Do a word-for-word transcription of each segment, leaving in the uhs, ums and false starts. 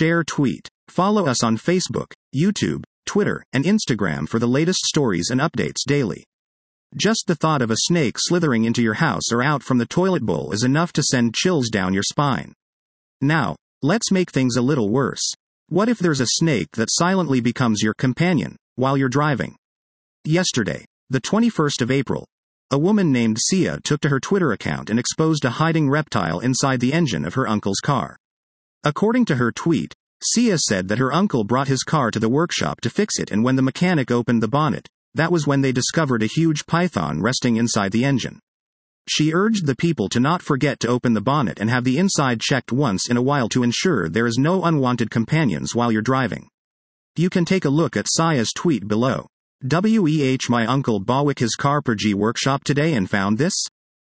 Share tweet. Follow us on Facebook, YouTube, Twitter, and Instagram for the latest stories and updates daily. Just the thought of a snake slithering into your house or out from the toilet bowl is enough to send chills down your spine. Now, let's make things a little worse. What if there's a snake that silently becomes your companion while you're driving? Yesterday, the twenty-first of April, a woman named Sia took to her Twitter account and exposed a hiding reptile inside the engine of her uncle's car. According to her tweet, Sia said that her uncle brought his car to the workshop to fix it, and when the mechanic opened the bonnet, that was when they discovered a huge python resting inside the engine. She urged the people to not forget to open the bonnet and have the inside checked once in a while to ensure there is no unwanted companions while you're driving. You can take a look at Sia's tweet below. Weh my uncle bought his car per G workshop today and found this?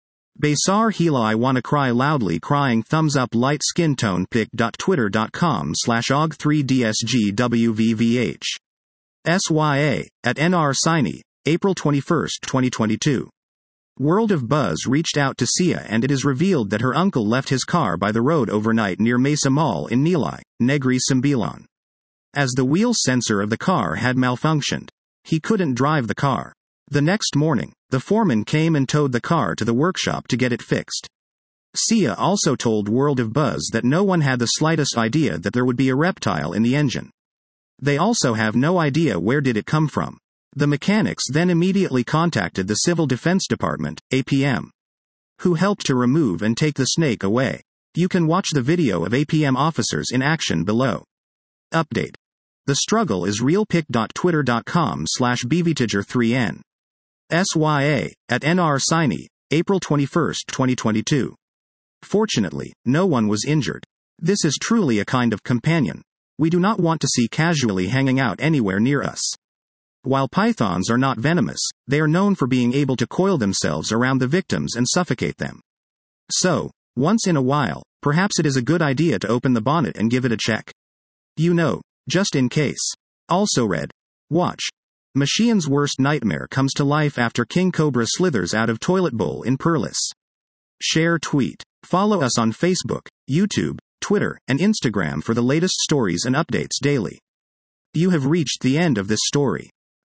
Besar Hila I wanna cry loudly crying thumbs up light skin tone pic dot twitter dot com slash og three D S G W V V H. S Y A, at N R Siny, April twenty-first, twenty twenty-two. World of Buzz reached out to Sia and it is revealed that her uncle left his car by the road overnight near Mesa Mall in Nilai, Negri Sembilan. As the wheel sensor of the car had malfunctioned, he couldn't drive the car. The next morning, the foreman came and towed the car to the workshop to get it fixed. Sia also told World of Buzz that no one had the slightest idea that there would be a reptile in the engine. They also have no idea where did it come from. The mechanics then immediately contacted the Civil Defense Department, A P M, who helped to remove and take the snake away. You can watch the video of A P M officers in action below. Update. The struggle is real pic dot twitter dot com slash B V Tiger three N. S Y A, at N R Siny, April twenty-first, twenty twenty-two. Fortunately, no one was injured. This is truly a kind of companion we do not want to see casually hanging out anywhere near us. While pythons are not venomous, they are known for being able to coil themselves around the victims and suffocate them. So, once in a while, perhaps it is a good idea to open the bonnet and give it a check. You know, just in case. Also read. Watch. Machian's worst nightmare comes to life after King Cobra slithers out of toilet bowl in Perlis. Share tweet. Follow us on Facebook, YouTube, Twitter, and Instagram for the latest stories and updates daily. You have reached the end of this story.